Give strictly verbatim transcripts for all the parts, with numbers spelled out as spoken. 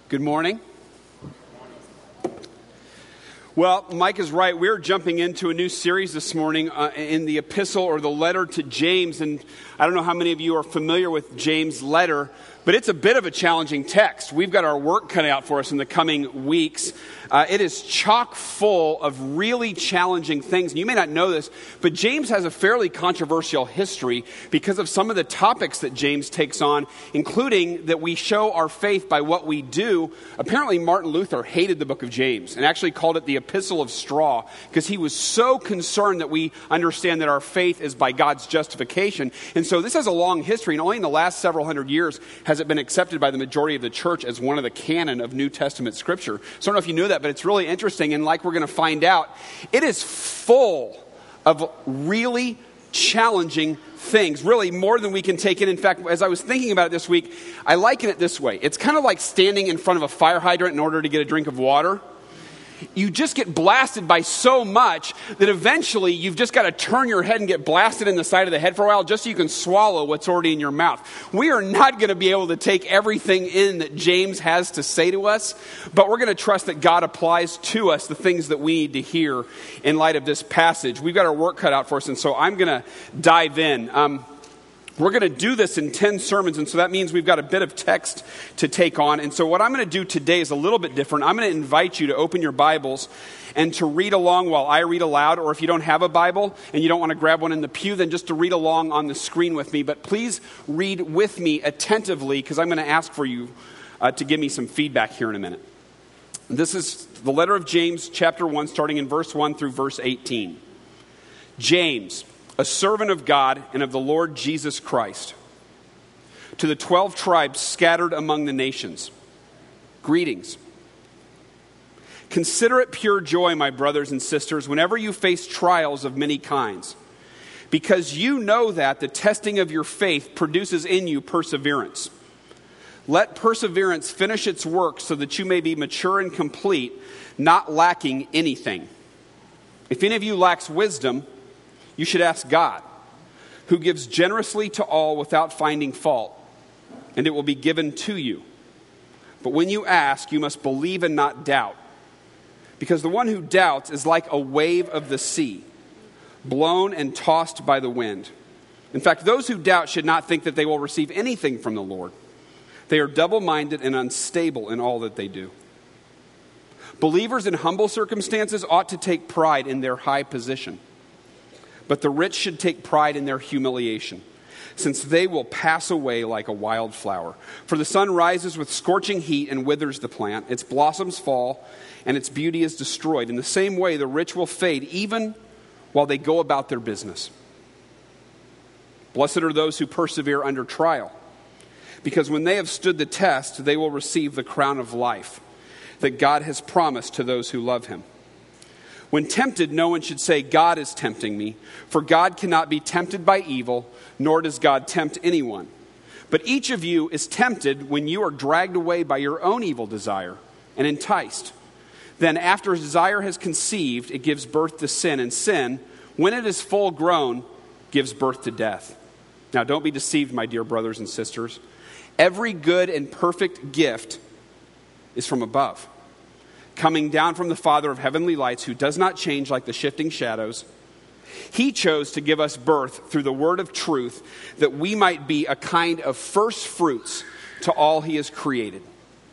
Good morning. Well, Mike is right. We're jumping into a new series this morning uh, in the epistle or the letter to James. And I don't know how many of you are familiar with James' letter, but it's a bit of a challenging text. We've got our work cut out for us in the coming weeks. Uh, it is chock full of really challenging things. And you may not know this, but James has a fairly controversial history because of some of the topics that James takes on, including that we show our faith by what we do. Apparently, Martin Luther hated the book of James and actually called it the Epistle of Straw because he was so concerned that we understand that our faith is by God's justification. And so this has a long history, and only in the last several hundred years has it been accepted by the majority of the church as one of the canon of New Testament scripture. So I don't know if you knew that, but it's really interesting. And like we're going to find out, it is full of really challenging things, really more than we can take in. In fact, as I was thinking about it this week, I liken it this way. It's kind of like standing in front of a fire hydrant in order to get a drink of water. You just get blasted by so much that eventually you've just got to turn your head and get blasted in the side of the head for a while just so you can swallow what's already in your mouth. We are not going to be able to take everything in that James has to say to us, but we're going to trust that God applies to us the things that we need to hear in light of this passage. We've got our work cut out for us, and so I'm going to dive in. Um, We're going to do this in ten sermons, and so that means we've got a bit of text to take on. And so what I'm going to do today is a little bit different. I'm going to invite you to open your Bibles and to read along while I read aloud, or if you don't have a Bible and you don't want to grab one in the pew, then just to read along on the screen with me. But please read with me attentively, because I'm going to ask for you uh, to give me some feedback here in a minute. This is the letter of James, chapter one, starting in verse one through verse eighteen. James, a servant of God and of the Lord Jesus Christ, to the twelve tribes scattered among the nations, greetings. Consider it pure joy, my brothers and sisters, whenever you face trials of many kinds, because you know that the testing of your faith produces in you perseverance. Let perseverance finish its work so that you may be mature and complete, not lacking anything. If any of you lacks wisdom, you should ask God, who gives generously to all without finding fault, and it will be given to you. But when you ask, you must believe and not doubt, because the one who doubts is like a wave of the sea, blown and tossed by the wind. In fact, those who doubt should not think that they will receive anything from the Lord. They are double-minded and unstable in all that they do. Believers in humble circumstances ought to take pride in their high position. But the rich should take pride in their humiliation, since they will pass away like a wild flower. For the sun rises with scorching heat and withers the plant. Its blossoms fall, and its beauty is destroyed. In the same way, the rich will fade, even while they go about their business. Blessed are those who persevere under trial, because when they have stood the test, they will receive the crown of life that God has promised to those who love him. When tempted, no one should say, God is tempting me, for God cannot be tempted by evil, nor does God tempt anyone. But each of you is tempted when you are dragged away by your own evil desire and enticed. Then after desire has conceived, it gives birth to sin, and sin, when it is full grown, gives birth to death. Now don't be deceived, my dear brothers and sisters. Every good and perfect gift is from above, coming down from the Father of heavenly lights, who does not change like the shifting shadows. He chose to give us birth through the word of truth, that we might be a kind of first fruits to all he has created.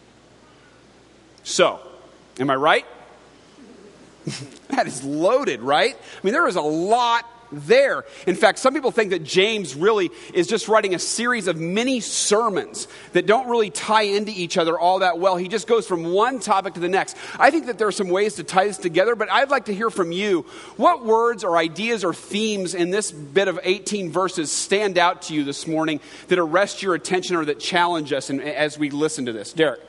So, am I right? That is loaded, right? I mean, there is a lot there. In fact, some people think that James really is just writing a series of mini sermons that don't really tie into each other all that well. He just goes from one topic to the next. I think that there are some ways to tie this together, but I'd like to hear from you. What words or ideas or themes in this bit of eighteen verses stand out to you this morning that arrest your attention or that challenge us in, as we listen to this? Derek.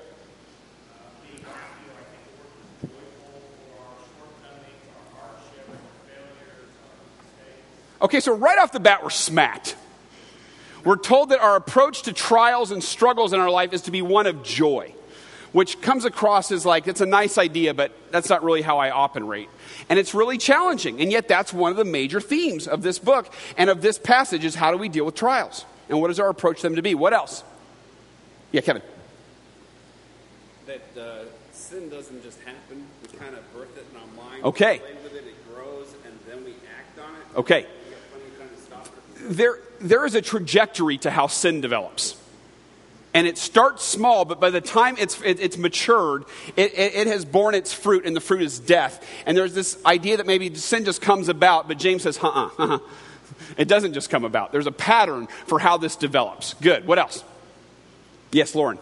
Okay, so right off the bat, we're smacked. We're told that our approach to trials and struggles in our life is to be one of joy, which comes across as like, it's a nice idea, but that's not really how I operate. And it's really challenging. And yet that's one of the major themes of this book and of this passage is how do we deal with trials? And what is our approach to them to be? What else? Yeah, Kevin. that uh, sin doesn't just happen. We kind of birth it in our mind. Okay. We play with it, it grows, and then we act on it. Okay. We have plenty of time to stop it. There, there is a trajectory to how sin develops. And it starts small, but by the time it's it, it's matured, it, it, it has borne its fruit, and the fruit is death. And there's this idea that maybe sin just comes about, but James says, uh-uh, uh-uh. It doesn't just come about. There's a pattern for how this develops. Good. What else? Yes, Lauren.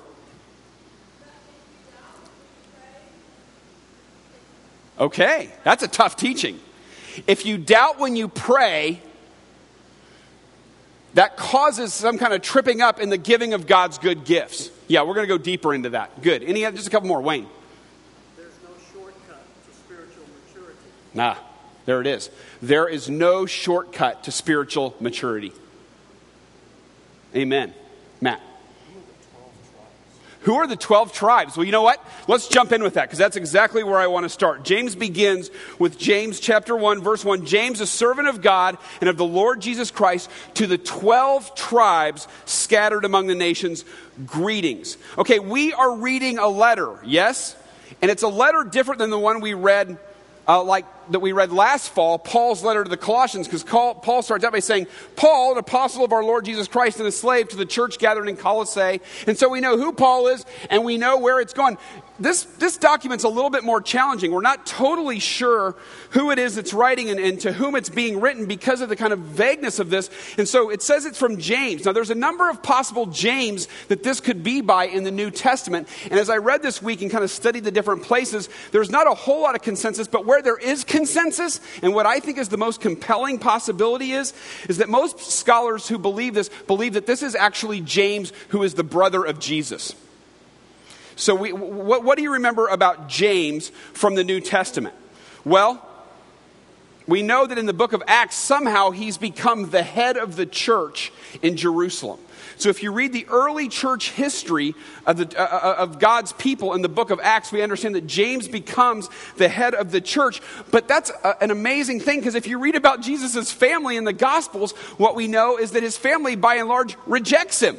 Okay, that's a tough teaching. If you doubt when you pray, that causes some kind of tripping up in the giving of God's good gifts. Yeah, we're going to go deeper into that. Good. Any other? Just a couple more. Wayne. There's no shortcut to spiritual maturity. Ah, there it is. There is no shortcut to spiritual maturity. Amen. Matt. Who are the twelve tribes? Well, you know what? Let's jump in with that, because that's exactly where I want to start. James begins with James chapter one, verse one. James, a servant of God and of the Lord Jesus Christ, to the twelve tribes scattered among the nations, greetings. Okay, we are reading a letter, yes? And it's a letter different than the one we read Uh, like that we read last fall, Paul's letter to the Colossians, because Paul starts out by saying, Paul, an apostle of our Lord Jesus Christ and a slave to the church gathered in Colossae. And so we know who Paul is, and we know where it's going. This this document's a little bit more challenging. We're not totally sure who it is that's writing and, and to whom it's being written because of the kind of vagueness of this. And so it says it's from James. Now, there's a number of possible James that this could be by in the New Testament. And as I read this week and kind of studied the different places, there's not a whole lot of consensus, but where there is consensus, and what I think is the most compelling possibility is, is that most scholars who believe this, believe that this is actually James, who is the brother of Jesus. So we, what, what do you remember about James from the New Testament? Well, we know that in the book of Acts, somehow he's become the head of the church in Jerusalem. So if you read the early church history of, the, uh, of God's people in the book of Acts, we understand that James becomes the head of the church. But that's a, an amazing thing, because if you read about Jesus' family in the Gospels, what we know is that his family, by and large, rejects him.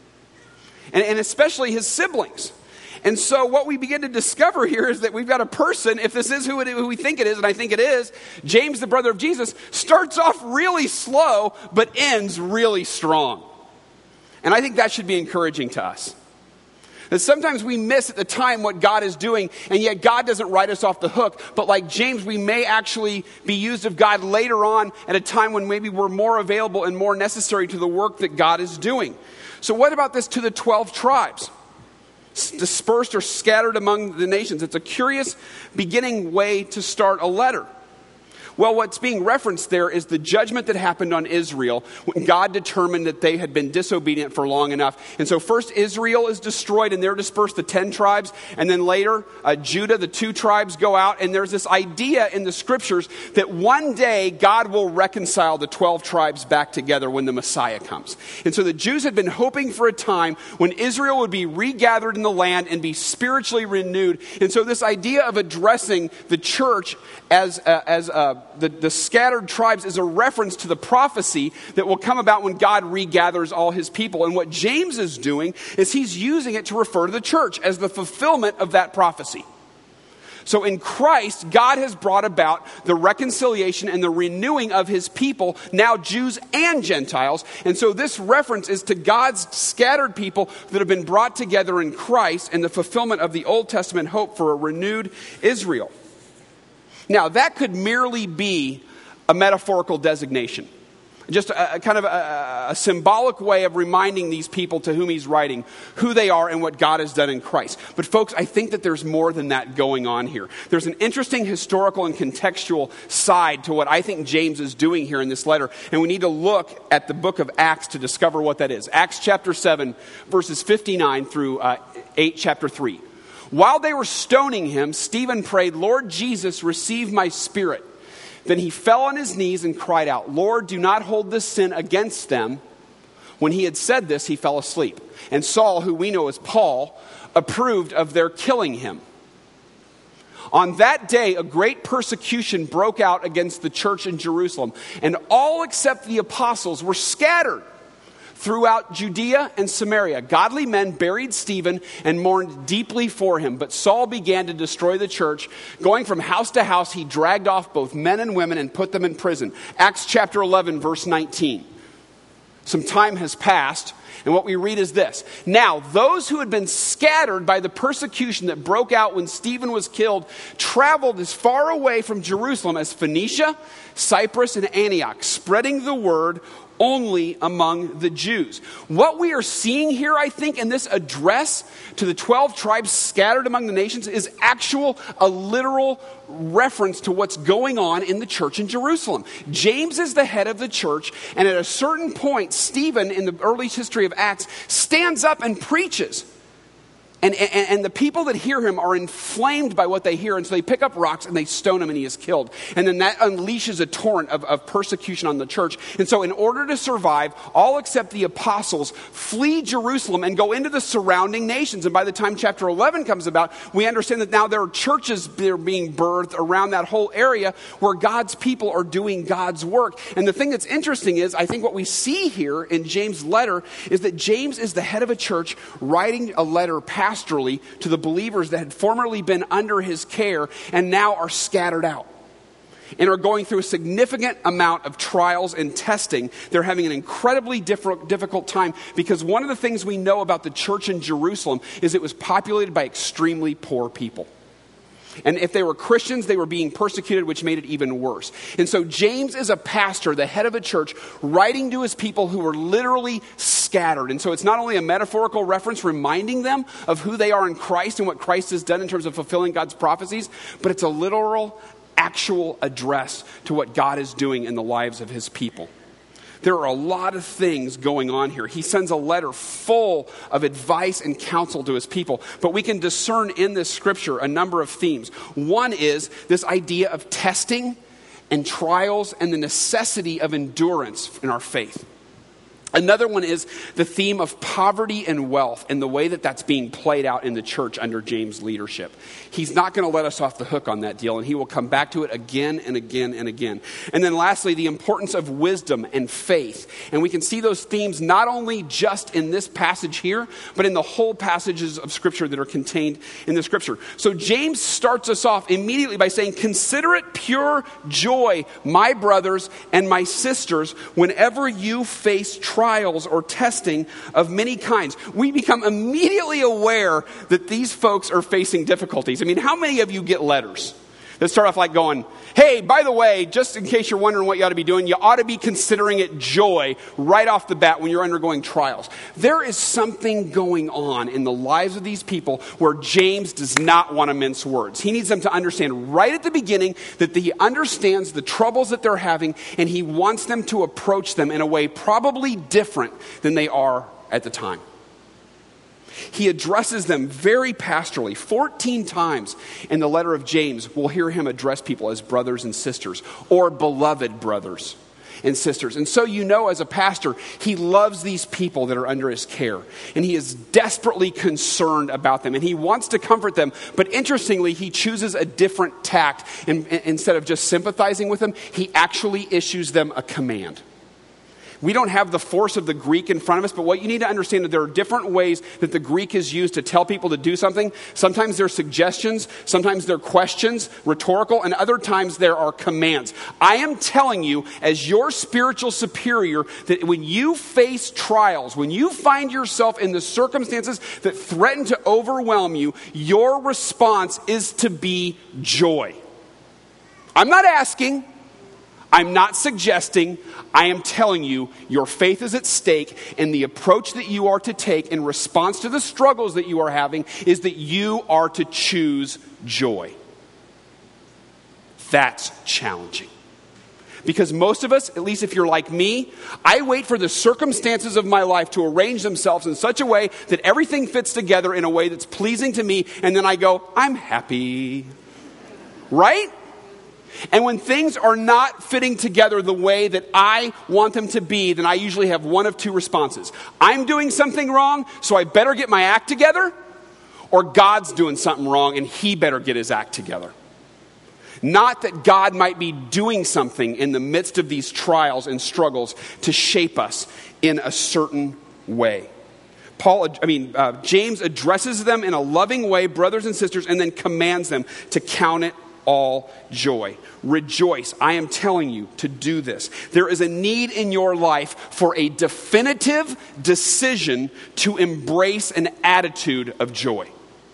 And, and especially his siblings. And so what we begin to discover here is that we've got a person, if this is who, it, who we think it is, and I think it is, James, the brother of Jesus, starts off really slow, but ends really strong. And I think that should be encouraging to us. That sometimes we miss at the time what God is doing, and yet God doesn't write us off the hook. But like James, we may actually be used of God later on at a time when maybe we're more available and more necessary to the work that God is doing. So what about this to the twelve tribes? Dispersed or scattered among the nations. It's a curious beginning way to start a letter. Well, what's being referenced there is the judgment that happened on Israel when God determined that they had been disobedient for long enough. And so first Israel is destroyed and they're dispersed, the ten tribes. And then later uh, Judah, the two tribes, go out. And there's this idea in the scriptures that one day God will reconcile the twelve tribes back together when the Messiah comes. And so the Jews had been hoping for a time when Israel would be regathered in the land and be spiritually renewed. And so this idea of addressing the church as uh, as uh, the, the scattered tribes is a reference to the prophecy that will come about when God regathers all his people. And what James is doing is he's using it to refer to the church as the fulfillment of that prophecy. So in Christ, God has brought about the reconciliation and the renewing of his people, now Jews and Gentiles. And so this reference is to God's scattered people that have been brought together in Christ and the fulfillment of the Old Testament hope for a renewed Israel. Now, that could merely be a metaphorical designation. Just a, a kind of a, a symbolic way of reminding these people to whom he's writing who they are and what God has done in Christ. But folks, I think that there's more than that going on here. There's an interesting historical and contextual side to what I think James is doing here in this letter. And we need to look at the book of Acts to discover what that is. Acts chapter seven, verses fifty-nine through uh, eight, chapter three. While they were stoning him, Stephen prayed, "Lord Jesus, receive my spirit." Then he fell on his knees and cried out, "Lord, do not hold this sin against them." When he had said this, he fell asleep. And Saul, who we know as Paul, approved of their killing him. On that day, a great persecution broke out against the church in Jerusalem, and all except the apostles were scattered Throughout Judea and Samaria, godly men buried Stephen and mourned deeply for him. But Saul began to destroy the church. Going from house to house, he dragged off both men and women and put them in prison. Acts chapter eleven, verse nineteen. Some time has passed, and what we read is this. Now, those who had been scattered by the persecution that broke out when Stephen was killed traveled as far away from Jerusalem as Phoenicia, Cyprus, and Antioch, spreading the word only among the Jews. What we are seeing here, I think, in this address to the twelve tribes scattered among the nations is actual, a literal reference to what's going on in the church in Jerusalem. James is the head of the church, and at a certain point, Stephen, in the early history of Acts, stands up and preaches. And, and, and the people that hear him are inflamed by what they hear, and so they pick up rocks and they stone him and he is killed. And then that unleashes a torrent of, of persecution on the church. And so in order to survive, all except the apostles flee Jerusalem and go into the surrounding nations. And by the time chapter eleven comes about, we understand that now there are churches that are being birthed around that whole area where God's people are doing God's work. And the thing that's interesting is, I think what we see here in James' letter is that James is the head of a church writing a letter pastorally to the believers that had formerly been under his care and now are scattered out and are going through a significant amount of trials and testing. They're having an incredibly diff- difficult time because one of the things we know about the church in Jerusalem is it was populated by extremely poor people. And if they were Christians, they were being persecuted, which made it even worse. And so James is a pastor, the head of a church, writing to his people who were literally scattered. And so it's not only a metaphorical reference reminding them of who they are in Christ and what Christ has done in terms of fulfilling God's prophecies, but it's a literal, actual address to what God is doing in the lives of his people. There are a lot of things going on here. He sends a letter full of advice and counsel to his people. But we can discern in this scripture a number of themes. One is this idea of testing and trials and the necessity of endurance in our faith. Another one is the theme of poverty and wealth and the way that that's being played out in the church under James' leadership. He's not going to let us off the hook on that deal, and he will come back to it again and again and again. And then lastly, the importance of wisdom and faith. And we can see those themes not only just in this passage here, but in the whole passages of Scripture that are contained in the Scripture. So James starts us off immediately by saying, "Consider it pure joy, my brothers and my sisters, whenever you face trials or testing of many kinds." We become immediately aware that these folks are facing difficulties. I mean, how many of you get letters that start off like going, "Hey, by the way, just in case you're wondering what you ought to be doing, you ought to be considering it joy right off the bat when you're undergoing trials." There is something going on in the lives of these people where James does not want to mince words. He needs them to understand right at the beginning that he understands the troubles that they're having, and he wants them to approach them in a way probably different than they are at the time. He addresses them very pastorally. fourteen times in the letter of James, we'll hear him address people as brothers and sisters or beloved brothers and sisters. And so you know, as a pastor, he loves these people that are under his care. And he is desperately concerned about them. And he wants to comfort them. But interestingly, he chooses a different tact. And, and instead of just sympathizing with them, he actually issues them a command. We don't have the force of the Greek in front of us, but what you need to understand is there are different ways that the Greek is used to tell people to do something. Sometimes they're suggestions, sometimes they're questions, rhetorical, and other times there are commands. I am telling you, as your spiritual superior, that when you face trials, when you find yourself in the circumstances that threaten to overwhelm you, your response is to be joy. I'm not asking. I'm not suggesting, I am telling you, your faith is at stake, and the approach that you are to take in response to the struggles that you are having is that you are to choose joy. That's challenging. Because most of us, at least if you're like me, I wait for the circumstances of my life to arrange themselves in such a way that everything fits together in a way that's pleasing to me, and then I go, I'm happy. Right? And when things are not fitting together the way that I want them to be, then I usually have one of two responses. I'm doing something wrong, so I better get my act together, or God's doing something wrong and he better get his act together. Not that God might be doing something in the midst of these trials and struggles to shape us in a certain way. Paul, I mean, uh, James addresses them in a loving way, brothers and sisters, and then commands them to count it all joy. Rejoice. I am telling you to do this. There is a need in your life for a definitive decision to embrace an attitude of joy.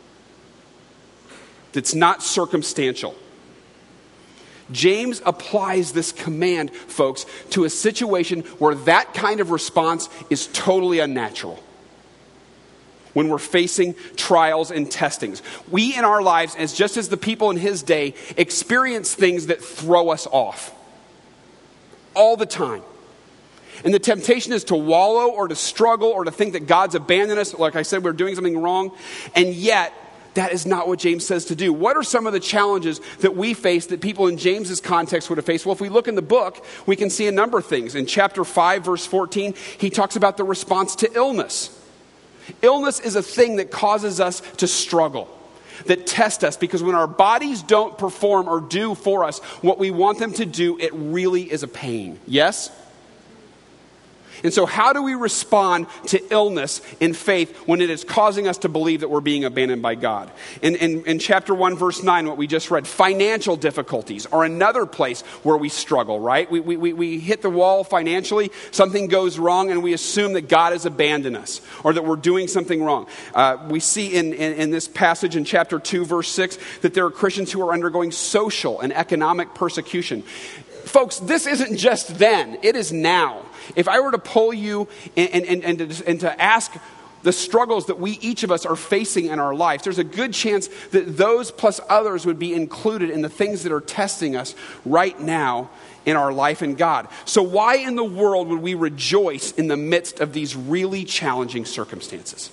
That's not circumstantial. James applies this command, folks, to a situation where that kind of response is totally unnatural. When we're facing trials and testings, we in our lives, as just as the people in his day, experience things that throw us off all the time. And the temptation is to wallow or to struggle or to think that God's abandoned us. Like I said, we're doing something wrong. And yet, that is not what James says to do. What are some of the challenges that we face that people in James's context would have faced? Well, if we look in the book, we can see a number of things. In chapter five, verse fourteen, he talks about the response to illness. Illness is a thing that causes us to struggle, that test us, because when our bodies don't perform or do for us what we want them to do, it really is a pain. Yes? And so how do we respond to illness in faith when it is causing us to believe that we're being abandoned by God? In, in, in chapter one, verse nine, what we just read, financial difficulties are another place where we struggle, right? We, we, we hit the wall financially, something goes wrong, and we assume that God has abandoned us or that we're doing something wrong. Uh, we see in, in, in this passage in chapter two, verse six, that there are Christians who are undergoing social and economic persecution. Folks, this isn't just then, it is now. If I were to poll you and, and, and, to, and to ask the struggles that we, each of us, are facing in our life, there's a good chance that those plus others would be included in the things that are testing us right now in our life in God. So why in the world would we rejoice in the midst of these really challenging circumstances?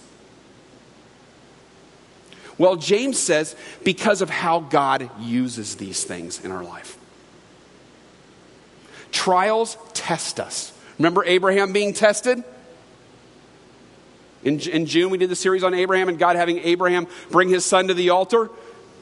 Well, James says because of how God uses these things in our life. Trials test us. Remember Abraham being tested? In, in June, we did the series on Abraham and God having Abraham bring his son to the altar.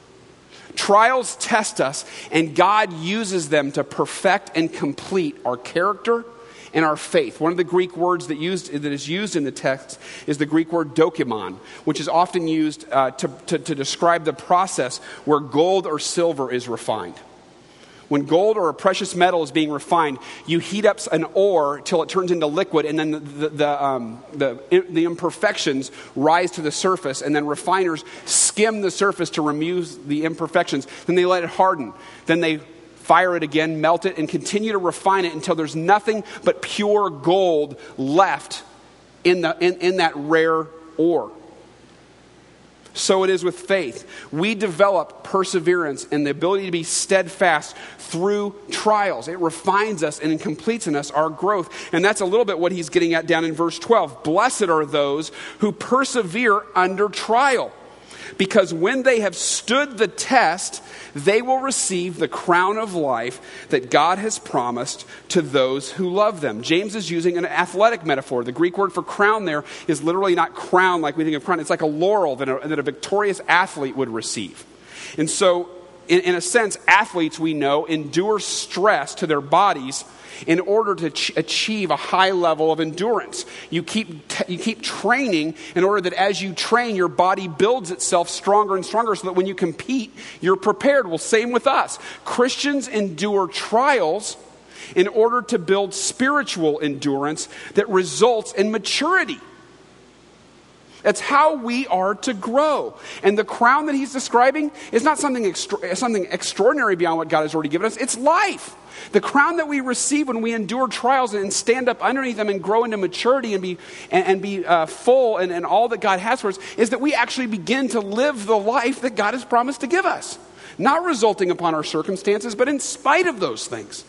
Trials test us, and God uses them to perfect and complete our character and our faith. One of the Greek words that used that is used in the text is the Greek word dokimon, which is often used uh, to, to, to describe the process where gold or silver is refined. When gold or a precious metal is being refined, you heat up an ore till it turns into liquid, and then the the, the, um, the the imperfections rise to the surface, and then refiners skim the surface to remove the imperfections. Then they let it harden. Then they fire it again, melt it, and continue to refine it until there's nothing but pure gold left in the in, in that rare ore. So it is with faith. We develop perseverance and the ability to be steadfast through trials. It refines us and it completes in us our growth. And that's a little bit what he's getting at down in verse twelve. Blessed are those who persevere under trial, because when they have stood the test, they will receive the crown of life that God has promised to those who love them. James is using an athletic metaphor. The Greek word for crown there is literally not crown like we think of crown. It's like a laurel that a, that a victorious athlete would receive. And so, in, in a sense, athletes, we know, endure stress to their bodies in order to ch- achieve a high level of endurance. You keep t- you keep training in order that as you train, your body builds itself stronger and stronger so that when you compete, you're prepared. Well, same with us. Christians endure trials in order to build spiritual endurance that results in maturity. That's how we are to grow. And the crown that he's describing is not something extra- something extraordinary beyond what God has already given us. It's life. The crown that we receive when we endure trials and stand up underneath them and grow into maturity and be and, and be uh, full and, and all that God has for us is that we actually begin to live the life that God has promised to give us. Not resulting upon our circumstances, but in spite of those things.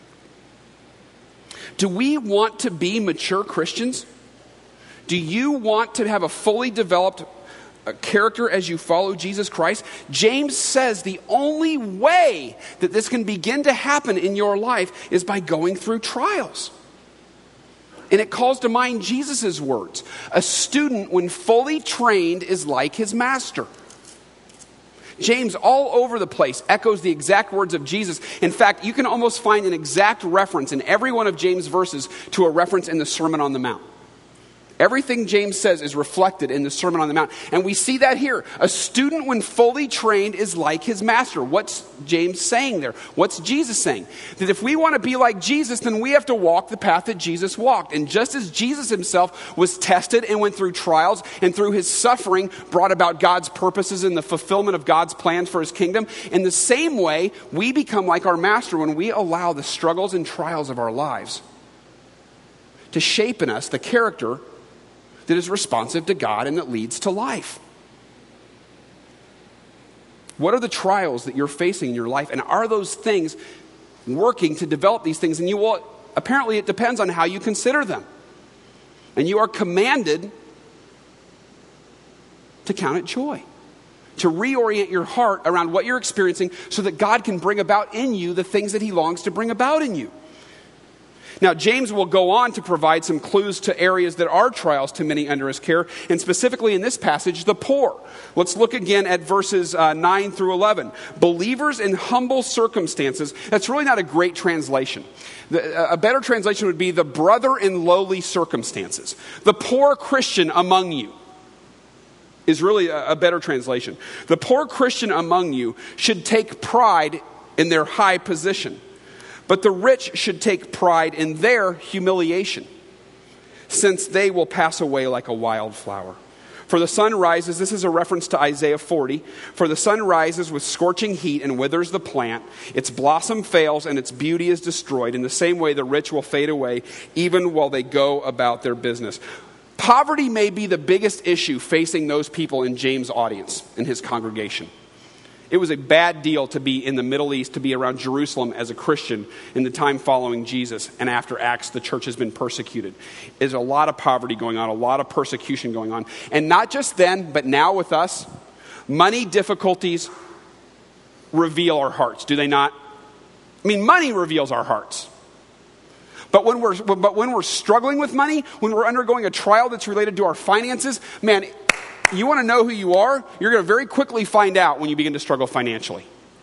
Do we want to be mature Christians? Do you want to have a fully developed uh, character as you follow Jesus Christ? James says the only way that this can begin to happen in your life is by going through trials. And it calls to mind Jesus' words. A student, when fully trained, is like his master. James, all over the place, echoes the exact words of Jesus. In fact, you can almost find an exact reference in every one of James' verses to a reference in the Sermon on the Mount. Everything James says is reflected in the Sermon on the Mount. And we see that here. A student, when fully trained, is like his master. What's James saying there? What's Jesus saying? That if we want to be like Jesus, then we have to walk the path that Jesus walked. And just as Jesus himself was tested and went through trials, and through his suffering brought about God's purposes and the fulfillment of God's plans for his kingdom, in the same way, we become like our master when we allow the struggles and trials of our lives to shape in us the character that is responsive to God and that leads to life. What are the trials that you're facing in your life? And are those things working to develop these things? And you will, apparently it depends on how you consider them. And you are commanded to count it joy, to reorient your heart around what you're experiencing so that God can bring about in you the things that he longs to bring about in you. Now, James will go on to provide some clues to areas that are trials to many under his care, and specifically in this passage, the poor. Let's look again at verses uh, nine through eleven. Believers in humble circumstances. That's really not a great translation. The, a better translation would be the brother in lowly circumstances. The poor Christian among you is really a, a better translation. The poor Christian among you should take pride in their high position. But the rich should take pride in their humiliation, since they will pass away like a wildflower. For the sun rises, this is a reference to Isaiah forty, for the sun rises with scorching heat and withers the plant. Its blossom fails and its beauty is destroyed. In the same way, the rich will fade away, even while they go about their business. Poverty may be the biggest issue facing those people in James' audience, in his congregation. It was a bad deal to be in the Middle East, to be around Jerusalem as a Christian in the time following Jesus. And after Acts, the church has been persecuted. There's a lot of poverty going on, a lot of persecution going on. And not just then, but now with us, money difficulties reveal our hearts, do they not? I mean, money reveals our hearts. But when we're but when we're struggling with money, when we're undergoing a trial that's related to our finances, man, you want to know who you are? You're going to very quickly find out when you begin to struggle financially.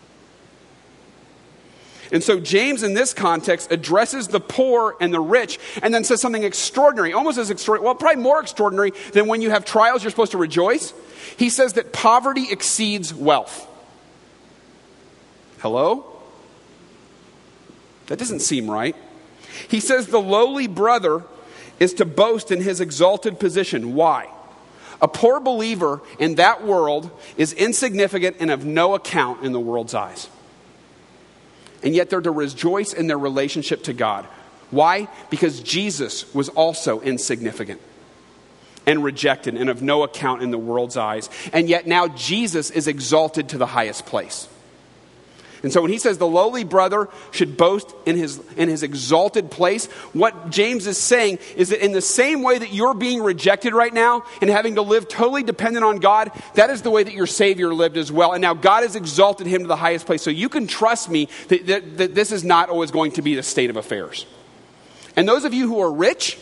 And so James, in this context, addresses the poor and the rich and then says something extraordinary, almost as extraordinary, well, probably more extraordinary than when you have trials, you're supposed to rejoice. He says that poverty exceeds wealth. Hello? That doesn't seem right. He says the lowly brother is to boast in his exalted position. Why? A poor believer in that world is insignificant and of no account in the world's eyes. And yet they're to rejoice in their relationship to God. Why? Because Jesus was also insignificant and rejected and of no account in the world's eyes. And yet now Jesus is exalted to the highest place. And so when he says the lowly brother should boast in his in his exalted place, what James is saying is that in the same way that you're being rejected right now and having to live totally dependent on God, that is the way that your Savior lived as well. And now God has exalted him to the highest place. So you can trust me that, that, that this is not always going to be the state of affairs. And those of you who are rich,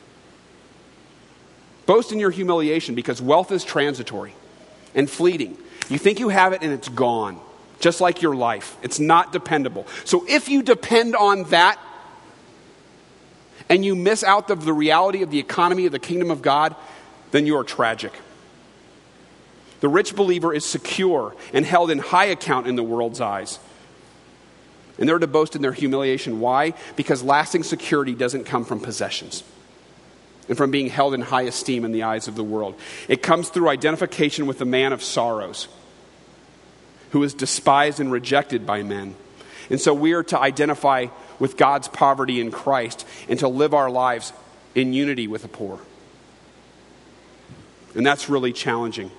boast in your humiliation, because wealth is transitory and fleeting. You think you have it and it's gone. Just like your life. It's not dependable. So if you depend on that and you miss out of the reality of the economy of the kingdom of God, then you are tragic. The rich believer is secure and held in high account in the world's eyes. And they're to boast in their humiliation. Why? Because lasting security doesn't come from possessions and from being held in high esteem in the eyes of the world. It comes through identification with the man of sorrows, who is despised and rejected by men. And so we are to identify with God's poverty in Christ and to live our lives in unity with the poor. And that's really challenging.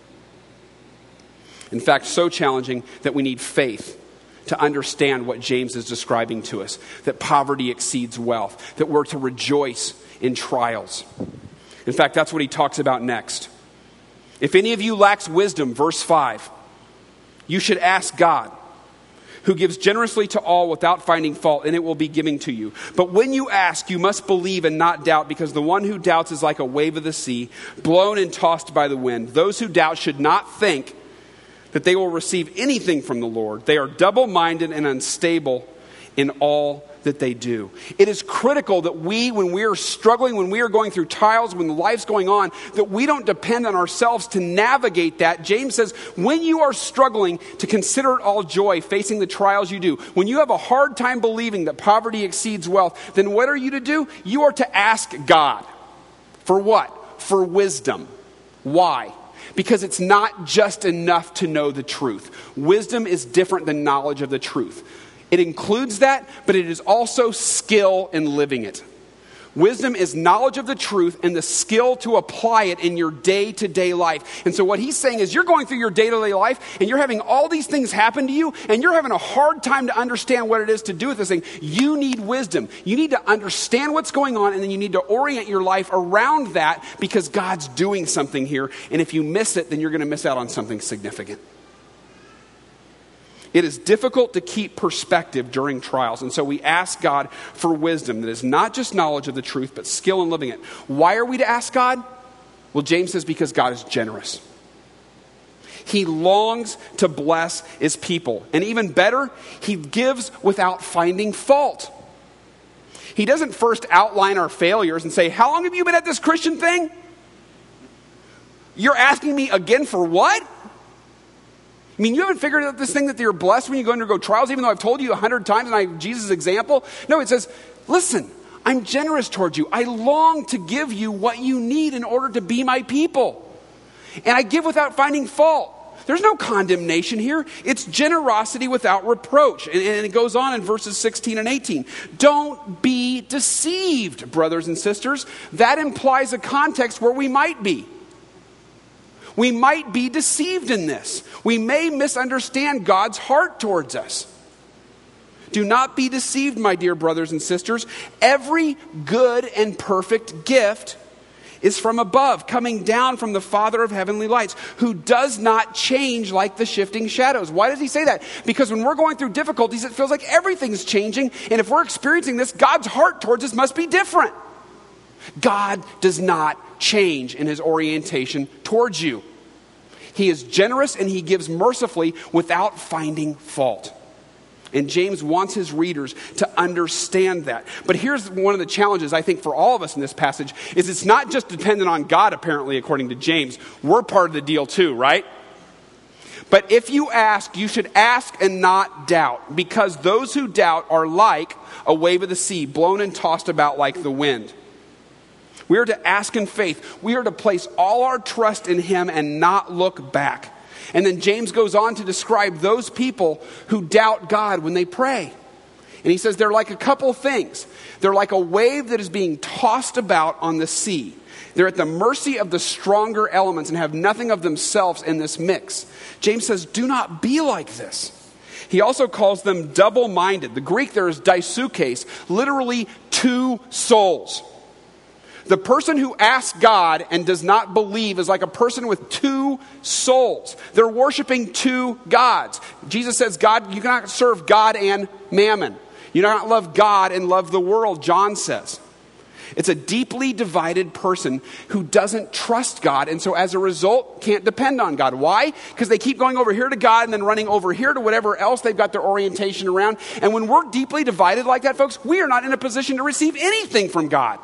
In fact, so challenging that we need faith to understand what James is describing to us, that poverty exceeds wealth, that we're to rejoice in trials. In fact, that's what he talks about next. If any of you lacks wisdom, verse five, you should ask God, who gives generously to all without finding fault, and it will be given to you. But when you ask, you must believe and not doubt, because the one who doubts is like a wave of the sea, blown and tossed by the wind. Those who doubt should not think that they will receive anything from the Lord. They are double-minded and unstable in all that they do. It is critical that we, when we are struggling, when we are going through trials, when life's going on, that we don't depend on ourselves to navigate that. James says, when you are struggling, to consider it all joy, facing the trials you do. When you have a hard time believing that poverty exceeds wealth, then what are you to do? You are to ask God. For what? For wisdom. Why? Because it's not just enough to know the truth. Wisdom is different than knowledge of the truth. It includes that, but it is also skill in living it. Wisdom is knowledge of the truth and the skill to apply it in your day-to-day life. And so what he's saying is you're going through your day-to-day life and you're having all these things happen to you and you're having a hard time to understand what it is to do with this thing. You need wisdom. You need to understand what's going on, and then you need to orient your life around that because God's doing something here. And if you miss it, then you're going to miss out on something significant. It is difficult to keep perspective during trials. And so we ask God for wisdom that is not just knowledge of the truth, but skill in living it. Why are we to ask God? Well, James says because God is generous. He longs to bless his people. And even better, he gives without finding fault. He doesn't first outline our failures and say, how long have you been at this Christian thing? You're asking me again for what? I mean, you haven't figured out this thing that you're blessed when you go undergo trials, even though I've told you a hundred times and I have Jesus' example. No, it says, listen, I'm generous towards you. I long to give you what you need in order to be my people. And I give without finding fault. There's no condemnation here. It's generosity without reproach. And, and it goes on in verses sixteen and eighteen. Don't be deceived, brothers and sisters. That implies a context where we might be. We might be deceived in this. We may misunderstand God's heart towards us. Do not be deceived, my dear brothers and sisters. Every good and perfect gift is from above, coming down from the Father of heavenly lights, who does not change like the shifting shadows. Why does he say that? Because when we're going through difficulties, it feels like everything's changing. And if we're experiencing this, God's heart towards us must be different. God does not change in his orientation towards you. He is generous and he gives mercifully without finding fault. And James wants his readers to understand that. But here's one of the challenges, I think, for all of us in this passage, is it's not just dependent on God, apparently, according to James. We're part of the deal too, right? But if you ask, you should ask and not doubt, because those who doubt are like a wave of the sea, blown and tossed about like the wind. We are to ask in faith. We are to place all our trust in him and not look back. And then James goes on to describe those people who doubt God when they pray. And he says they're like a couple things. They're like a wave that is being tossed about on the sea. They're at the mercy of the stronger elements and have nothing of themselves in this mix. James says, do not be like this. He also calls them double-minded. The Greek there is daisukes, literally two souls. The person who asks God and does not believe is like a person with two souls. They're worshiping two gods. Jesus says, God, you cannot serve God and mammon. You cannot love God and love the world, John says. It's a deeply divided person who doesn't trust God, and so as a result can't depend on God. Why? Because they keep going over here to God and then running over here to whatever else they've got their orientation around. And when we're deeply divided like that, folks, we are not in a position to receive anything from God.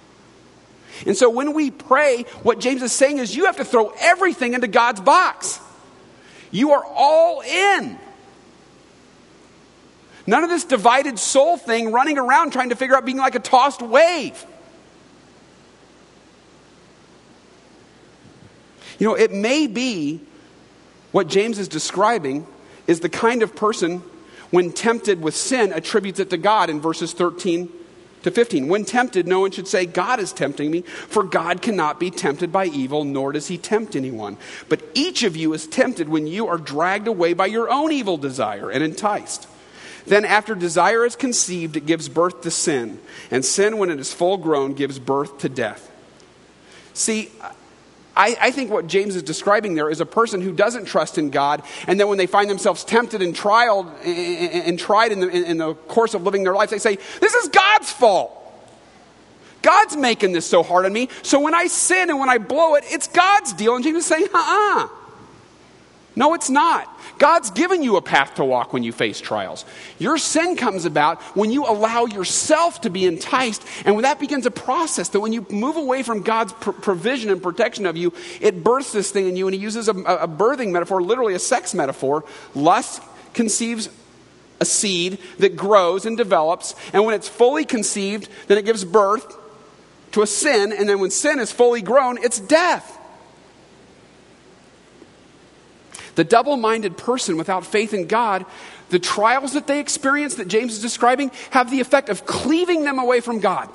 And so when we pray, what James is saying is you have to throw everything into God's box. You are all in. None of this divided soul thing running around trying to figure out being like a tossed wave. You know, it may be what James is describing is the kind of person when tempted with sin attributes it to God in verses thirteen to fifteen. When tempted, no one should say, God is tempting me, for God cannot be tempted by evil, nor does he tempt anyone. But each of you is tempted when you are dragged away by your own evil desire and enticed. Then after desire is conceived, it gives birth to sin. And sin, when it is full grown, gives birth to death. See, I, I think what James is describing there is a person who doesn't trust in God, and then when they find themselves tempted and tried and, and tried in the, in, in the course of living their life, they say, this is God's fault. God's making this so hard on me. So when I sin and when I blow it, it's God's deal. And James is saying, uh-uh. No, it's not. God's given you a path to walk when you face trials. Your sin comes about when you allow yourself to be enticed, and when that begins a process that when you move away from God's pr- provision and protection of you, it births this thing in you, and he uses a, a birthing metaphor, literally a sex metaphor. Lust conceives a seed that grows and develops, and when it's fully conceived, then it gives birth to a sin, and then when sin is fully grown, it's death. The double-minded person without faith in God, the trials that they experience that James is describing have the effect of cleaving them away from God.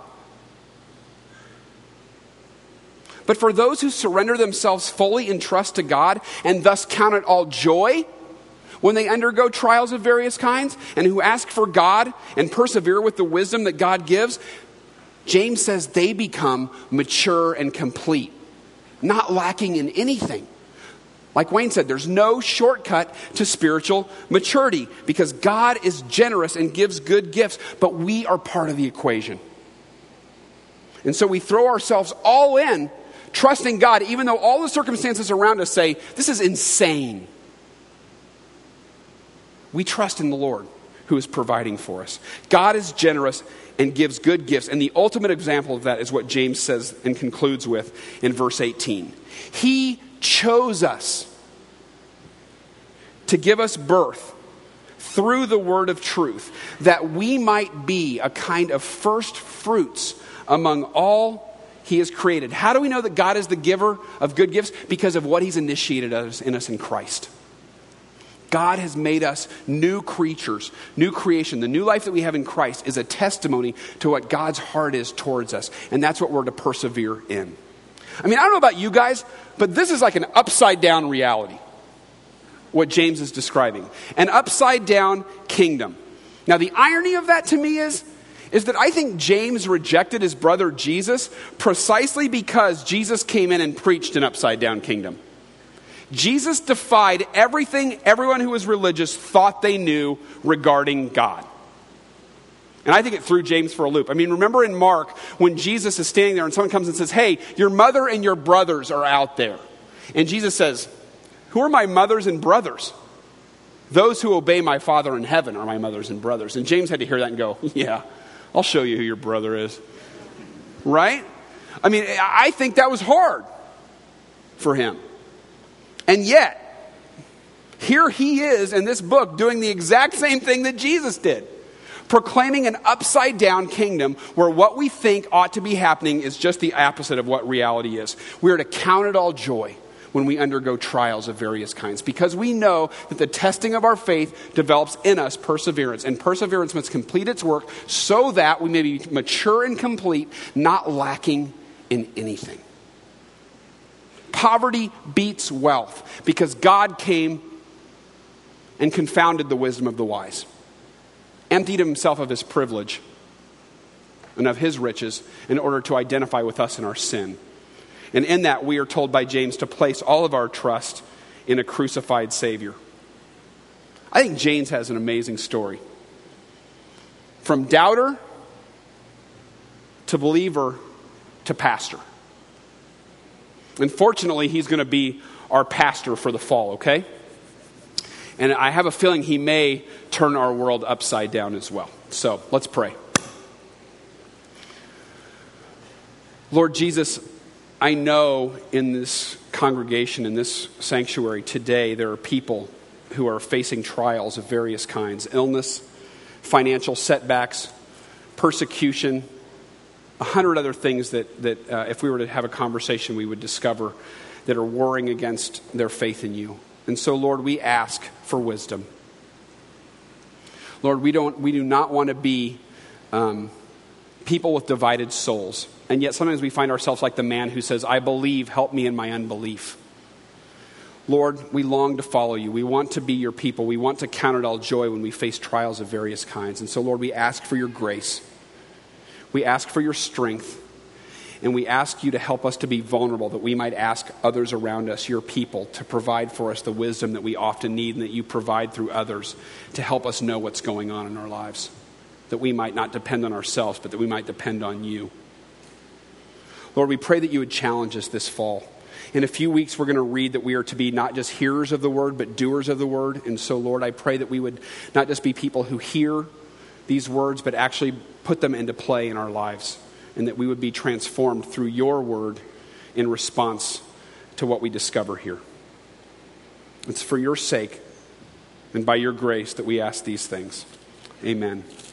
But for those who surrender themselves fully in trust to God and thus count it all joy when they undergo trials of various kinds and who ask for God and persevere with the wisdom that God gives, James says they become mature and complete, not lacking in anything. Like Wayne said, there's no shortcut to spiritual maturity because God is generous and gives good gifts, but we are part of the equation. And so we throw ourselves all in, trusting God, even though all the circumstances around us say, this is insane. We trust in the Lord who is providing for us. God is generous and gives good gifts. And the ultimate example of that is what James says and concludes with in verse eighteen. He chose us to give us birth through the word of truth, that we might be a kind of first fruits among all he has created. How do we know that God is the giver of good gifts? Because of what he's initiated us in us in Christ. God has made us new creatures, new creation. The new life that we have in Christ is a testimony to what God's heart is towards us. And that's what we're to persevere in. I mean, I don't know about you guys, but this is like an upside down reality, what James is describing. An upside down kingdom. Now, the irony of that to me is, is that I think James rejected his brother Jesus precisely because Jesus came in and preached an upside down kingdom. Jesus defied everything everyone who was religious thought they knew regarding God. And I think it threw James for a loop. I mean, remember in Mark, when Jesus is standing there and someone comes and says, hey, your mother and your brothers are out there. And Jesus says, who are my mothers and brothers? Those who obey my Father in heaven are my mothers and brothers. And James had to hear that and go, yeah, I'll show you who your brother is. Right? I mean, I think that was hard for him. And yet, here he is in this book doing the exact same thing that Jesus did. Proclaiming an upside down kingdom where what we think ought to be happening is just the opposite of what reality is. We are to count it all joy when we undergo trials of various kinds, because we know that the testing of our faith develops in us perseverance, and perseverance must complete its work so that we may be mature and complete, not lacking in anything. Poverty beats wealth because God came and confounded the wisdom of the wise, emptied himself of his privilege and of his riches in order to identify with us in our sin. And in that, we are told by James to place all of our trust in a crucified Savior. I think James has an amazing story. From doubter to believer to pastor. And fortunately, he's going to be our pastor for the fall, okay? And I have a feeling he may turn our world upside down as well. So let's pray. Lord Jesus, I know in this congregation, in this sanctuary today, there are people who are facing trials of various kinds. Illness, financial setbacks, persecution, a hundred other things that, that uh, if we were to have a conversation, we would discover that are warring against their faith in you. And so, Lord, we ask for wisdom. Lord, we don't, we do not want to be um, people with divided souls. And yet sometimes we find ourselves like the man who says, I believe, help me in my unbelief. Lord, we long to follow you. We want to be your people. We want to count it all joy when we face trials of various kinds. And so, Lord, we ask for your grace. We ask for your strength. And we ask you to help us to be vulnerable, that we might ask others around us, your people, to provide for us the wisdom that we often need and that you provide through others to help us know what's going on in our lives. That we might not depend on ourselves, but that we might depend on you. Lord, we pray that you would challenge us this fall. In a few weeks, we're going to read that we are to be not just hearers of the word, but doers of the word. And so, Lord, I pray that we would not just be people who hear these words, but actually put them into play in our lives, and that we would be transformed through your word in response to what we discover here. It's for your sake and by your grace that we ask these things. Amen.